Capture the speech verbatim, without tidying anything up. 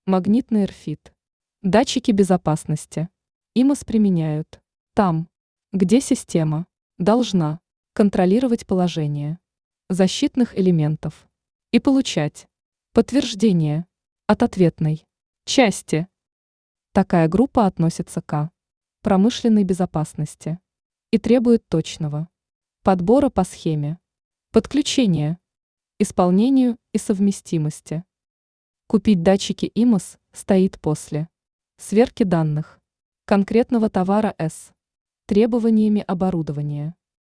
Магнитный эрфит. Датчики безопасности. имос применяют там, где система должна контролировать положение защитных элементов и получать подтверждение от ответной части. Такая группа относится к промышленной безопасности и требует точного подбора по схеме, подключения, исполнению и совместимости. Купить датчики имос стоит после сверки данных конкретного товара с требованиями оборудования.